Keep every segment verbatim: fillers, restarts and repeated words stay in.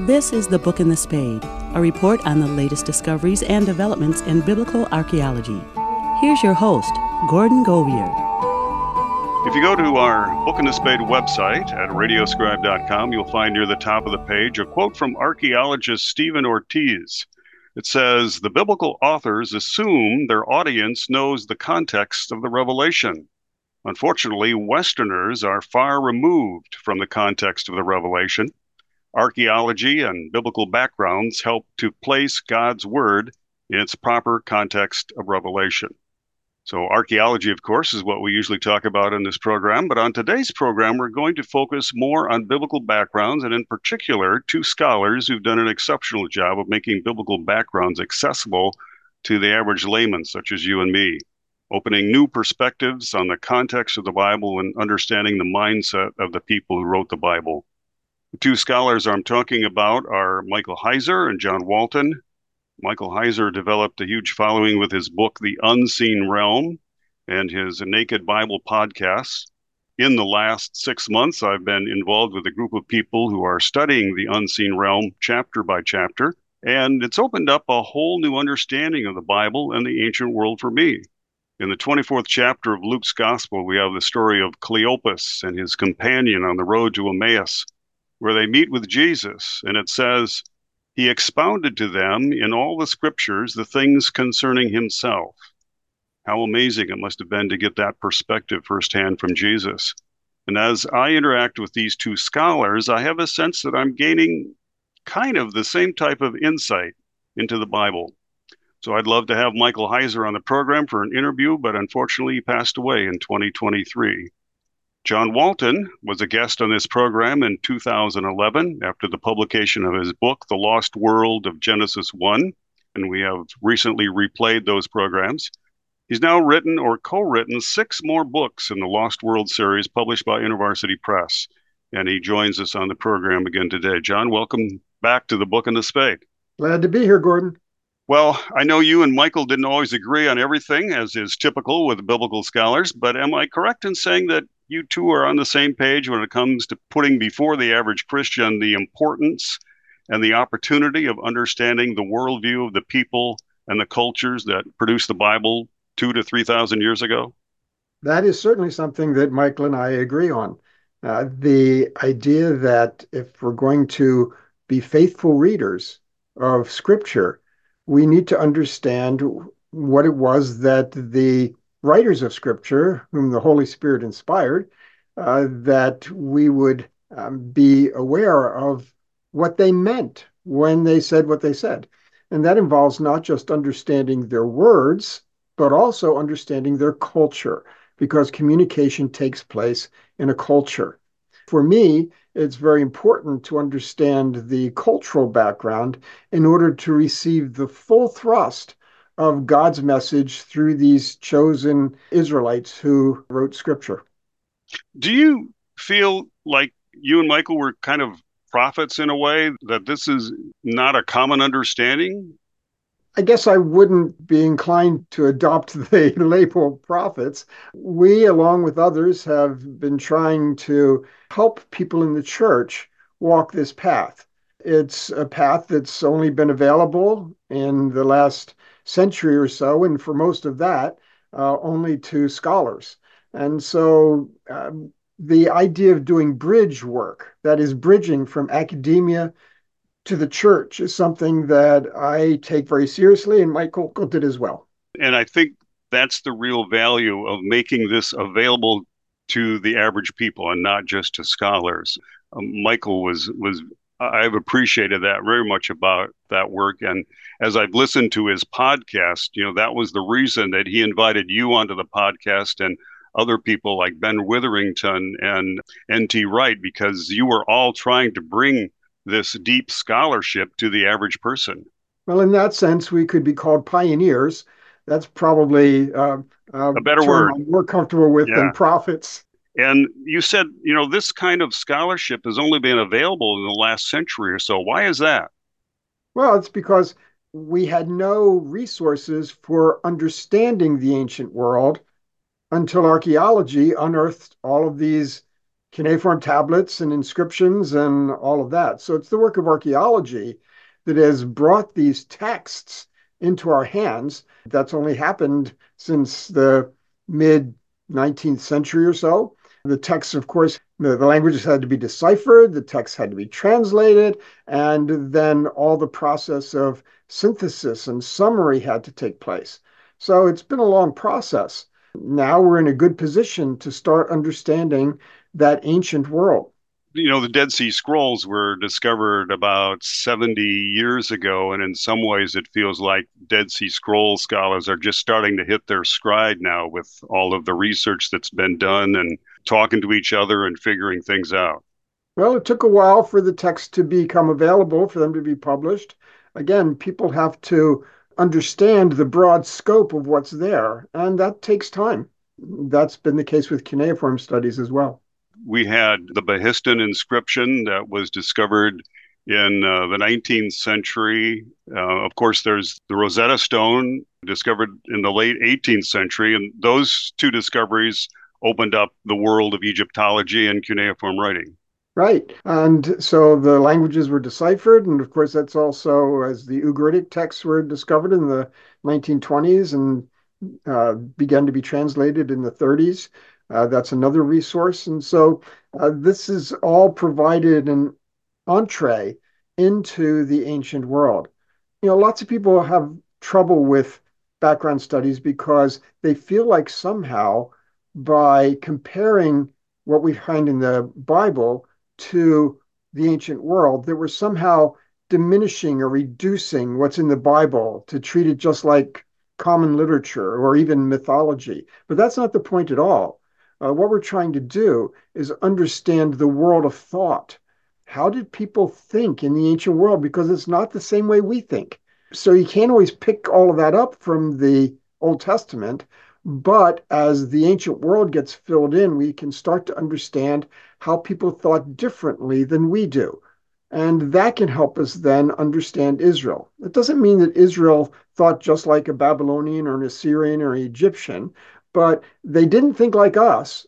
This is The Book and the Spade, a report on the latest discoveries and developments in biblical archaeology. Here's your host, Gordon Govier. If you go to our Book and the Spade website at radioscribe dot com, you'll find near the top of the page a quote from archaeologist Stephen Ortiz. It says, "The biblical authors assume their audience knows the context of the revelation. Unfortunately, Westerners are far removed from the context of the revelation. Archaeology and biblical backgrounds help to place God's word in its proper context of revelation." So archaeology, of course, is what we usually talk about in this program. But on today's program, we're going to focus more on biblical backgrounds, and in particular, two scholars who've done an exceptional job of making biblical backgrounds accessible to the average layman, such as you and me, opening new perspectives on the context of the Bible and understanding the mindset of the people who wrote the Bible. The two scholars I'm talking about are Michael Heiser and John Walton. Michael Heiser developed a huge following with his book, The Unseen Realm, and his Naked Bible podcasts. In the last six months, I've been involved with a group of people who are studying the unseen realm chapter by chapter, and it's opened up a whole new understanding of the Bible and the ancient world for me. In the twenty-fourth chapter of Luke's Gospel, we have the story of Cleopas and his companion on the road to Emmaus, where they meet with Jesus, and it says, "He expounded to them in all the scriptures the things concerning himself." How amazing it must have been to get that perspective firsthand from Jesus. And as I interact with these two scholars, I have a sense that I'm gaining kind of the same type of insight into the Bible. So I'd love to have Michael Heiser on the program for an interview, but unfortunately he passed away in twenty twenty-three. John Walton was a guest on this program in two thousand eleven after the publication of his book, The Lost World of Genesis one, and we have recently replayed those programs. He's now written or co-written six more books in the Lost World series published by InterVarsity Press, and he joins us on the program again today. John, welcome back to The Book and the Spade. Glad to be here, Gordon. Well, I know you and Michael didn't always agree on everything, as is typical with biblical scholars, but am I correct in saying that you two are on the same page when it comes to putting before the average Christian the importance and the opportunity of understanding the worldview of the people and the cultures that produced the Bible two to three thousand years ago? That is certainly something that Michael and I agree on. Uh, the idea that if we're going to be faithful readers of Scripture, we need to understand what it was that the writers of Scripture, whom the Holy Spirit inspired, uh, that we would um, be aware of what they meant when they said what they said. And that involves not just understanding their words, but also understanding their culture, because communication takes place in a culture. For me, it's very important to understand the cultural background in order to receive the full thrust of God's message through these chosen Israelites who wrote Scripture. Do you feel like you and Michael were kind of prophets in a way, that this is not a common understanding? I guess I wouldn't be inclined to adopt the label prophets. We, along with others, have been trying to help people in the church walk this path. It's a path that's only been available in the last century or so, and for most of that, uh, only to scholars. And so um, the idea of doing bridge work, that is bridging from academia to the church, is something that I take very seriously, and Michael did as well. And I think that's the real value of making this available to the average people and not just to scholars. Um, Michael was was I've appreciated that very much about that work. And as I've listened to his podcast, you know, that was the reason that he invited you onto the podcast and other people like Ben Witherington and N T Wright, because you were all trying to bring this deep scholarship to the average person. Well, in that sense, we could be called pioneers. That's probably uh, uh, a better word I'm more comfortable with yeah. than prophets. And you said, you know, this kind of scholarship has only been available in the last century or so. Why is that? Well, it's because we had no resources for understanding the ancient world until archaeology unearthed all of these cuneiform tablets and inscriptions and all of that. So it's the work of archaeology that has brought these texts into our hands. That's only happened since the mid nineteenth century or so. The texts, of course, the, the languages had to be deciphered, the texts had to be translated, and then all the process of synthesis and summary had to take place. So it's been a long process. Now we're in a good position to start understanding that ancient world. You know, the Dead Sea Scrolls were discovered about seventy years ago, and in some ways it feels like Dead Sea Scroll scholars are just starting to hit their stride now with all of the research that's been done and talking to each other and figuring things out. Well, it took a while for the text to become available, for them to be published. Again, people have to understand the broad scope of what's there, and that takes time. That's been the case with cuneiform studies as well. We had the Behistun inscription that was discovered in uh, the nineteenth century. Uh, of course, there's the Rosetta Stone discovered in the late eighteenth century, and those two discoveries opened up the world of Egyptology and cuneiform writing. Right. And so the languages were deciphered. And of course, that's also as the Ugaritic texts were discovered in the nineteen twenties and uh, began to be translated in the thirties. Uh, that's another resource. And so uh, this is all provided an entree into the ancient world. You know, lots of people have trouble with background studies because they feel like somehow by comparing what we find in the Bible to the ancient world, that we're somehow diminishing or reducing what's in the Bible to treat it just like common literature or even mythology. But that's not the point at all. Uh, what we're trying to do is understand the world of thought. How did people think in the ancient world? Because it's not the same way we think. So you can't always pick all of that up from the Old Testament. But as the ancient world gets filled in, we can start to understand how people thought differently than we do. And that can help us then understand Israel. It doesn't mean that Israel thought just like a Babylonian or an Assyrian or an Egyptian, but they didn't think like us.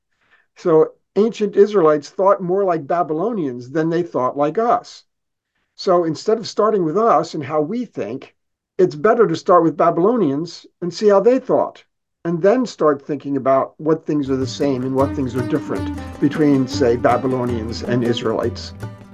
So ancient Israelites thought more like Babylonians than they thought like us. So instead of starting with us and how we think, it's better to start with Babylonians and see how they thought, and then start thinking about what things are the same and what things are different between, say, Babylonians and Israelites.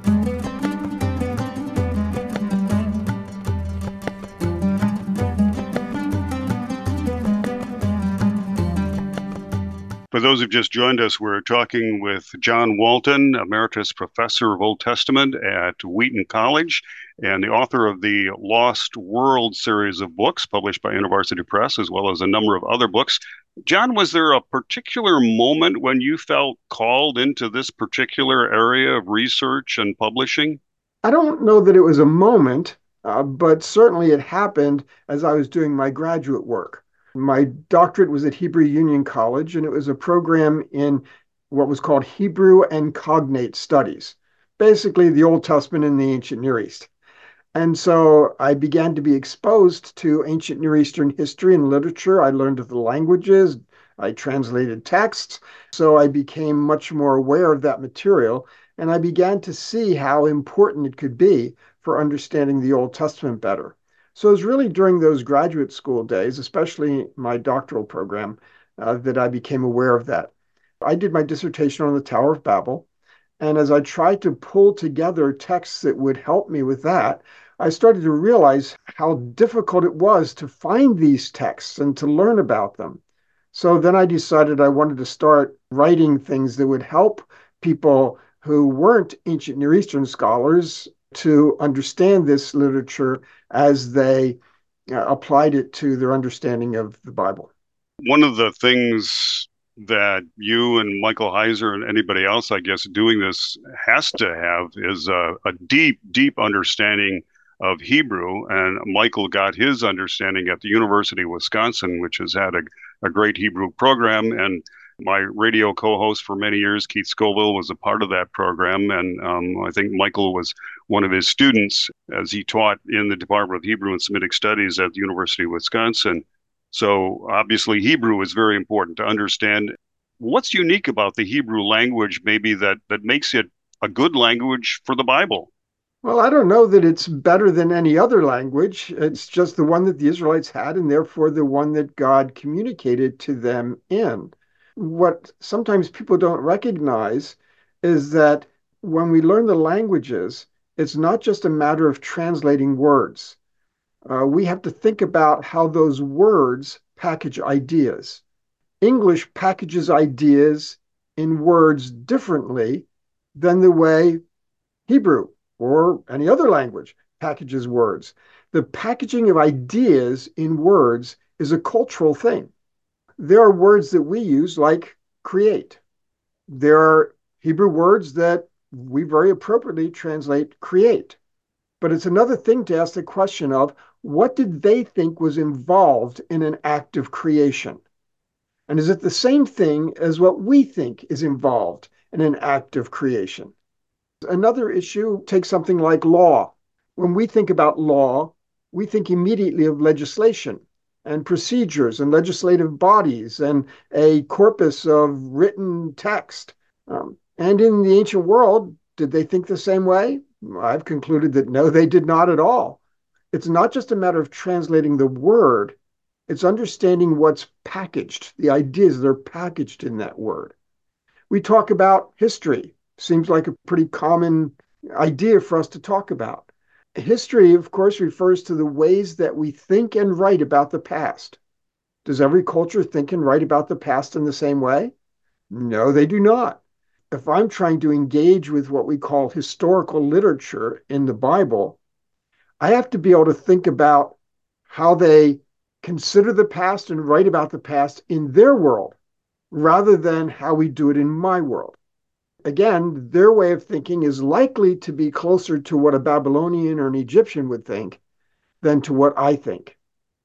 For those who've just joined us, we're talking with John Walton, Emeritus Professor of Old Testament at Wheaton College and the author of the Lost World series of books published by InterVarsity Press, as well as a number of other books. John, was there a particular moment when you felt called into this particular area of research and publishing? I don't know that it was a moment, uh, but certainly it happened as I was doing my graduate work. My doctorate was at Hebrew Union College, and it was a program in what was called Hebrew and Cognate Studies, basically the Old Testament and the ancient Near East. And so I began to be exposed to ancient Near Eastern history and literature. I learned of the languages, I translated texts, so I became much more aware of that material, and I began to see how important it could be for understanding the Old Testament better. So it was really during those graduate school days, especially my doctoral program, uh, that I became aware of that. I did my dissertation on the Tower of Babel. And as I tried to pull together texts that would help me with that, I started to realize how difficult it was to find these texts and to learn about them. So then I decided I wanted to start writing things that would help people who weren't ancient Near Eastern scholars to understand this literature as they uh, applied it to their understanding of the Bible. One of the things that you and Michael Heiser and anybody else, I guess, doing this has to have is a, a deep, deep understanding of Hebrew. And Michael got his understanding at the University of Wisconsin, which has had a, a great Hebrew program. And my radio co-host for many years, Keith Scoville, was a part of that program. And um, I think Michael was one of his students as he taught in the Department of Hebrew and Semitic Studies at the University of Wisconsin. So obviously Hebrew is very important to understand. what's unique about the Hebrew language, maybe that, that makes it a good language for the Bible? Well, I don't know that it's better than any other language. It's just the one that the Israelites had, and therefore the one that God communicated to them in. What sometimes people don't recognize is that when we learn the languages, it's not just a matter of translating words. Uh, we have to think about how those words package ideas. English packages ideas in words differently than the way Hebrew or any other language packages words. The packaging of ideas in words is a cultural thing. There are words that we use like create. There are Hebrew words that we very appropriately translate create. But it's another thing to ask the question of what did they think was involved in an act of creation? And is it the same thing as what we think is involved in an act of creation? Another issue, take something like law. When we think about law, we think immediately of legislation and procedures and legislative bodies and a corpus of written text. Um, and in the ancient world, did they think the same way? I've concluded that no, they did not at all. It's not just a matter of translating the word, it's understanding what's packaged, the ideas that are packaged in that word. We talk about history. Seems like a pretty common idea for us to talk about. History, of course, refers to the ways that we think and write about the past. Does every culture think and write about the past in the same way? No, they do not. If I'm trying to engage with what we call historical literature in the Bible, I have to be able to think about how they consider the past and write about the past in their world, rather than how we do it in my world. Again, their way of thinking is likely to be closer to what a Babylonian or an Egyptian would think than to what I think.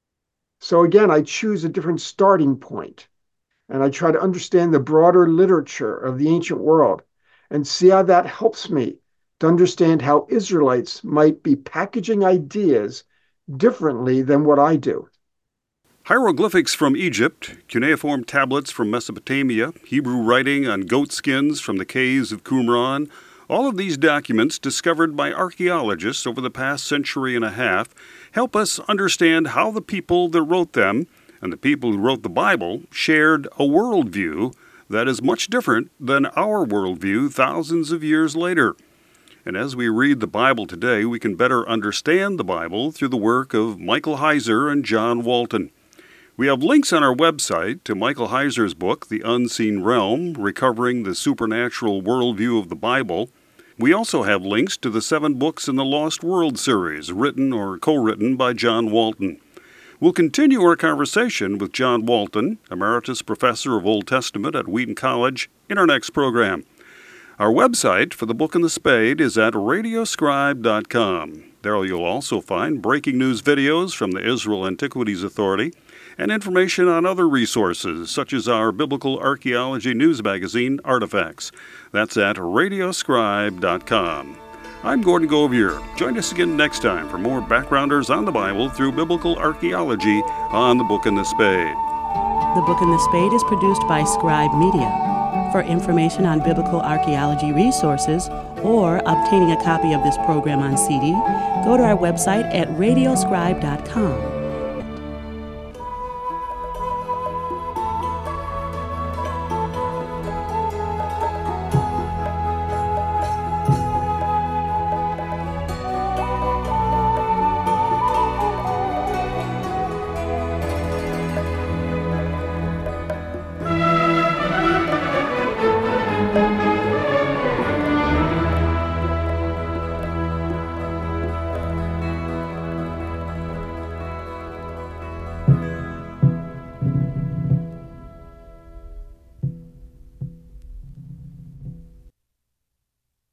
So again, I choose a different starting point, and I try to understand the broader literature of the ancient world and see how that helps me to understand how Israelites might be packaging ideas differently than what I do. Hieroglyphics from Egypt, cuneiform tablets from Mesopotamia, Hebrew writing on goat skins from the caves of Qumran, all of these documents discovered by archaeologists over the past century and a half help us understand how the people that wrote them and the people who wrote the Bible shared a worldview that is much different than our worldview thousands of years later. And as we read the Bible today, we can better understand the Bible through the work of Michael Heiser and John Walton. We have links on our website to Michael Heiser's book, The Unseen Realm, Recovering the Supernatural Worldview of the Bible. We also have links to the seven books in the Lost World series, written or co-written by John Walton. We'll continue our conversation with John Walton, Emeritus Professor of Old Testament at Wheaton College, in our next program. Our website for the Book and the Spade is at radio scribe dot com. There you'll also find breaking news videos from the Israel Antiquities Authority and information on other resources, such as our Biblical Archaeology news magazine, Artifacts. That's at radio scribe dot com. I'm Gordon Govier. Join us again next time for more backgrounders on the Bible through biblical archaeology on The Book and the Spade. The Book and the Spade is produced by Scribe Media. For information on biblical archaeology resources or obtaining a copy of this program on C D, go to our website at radio scribe dot com.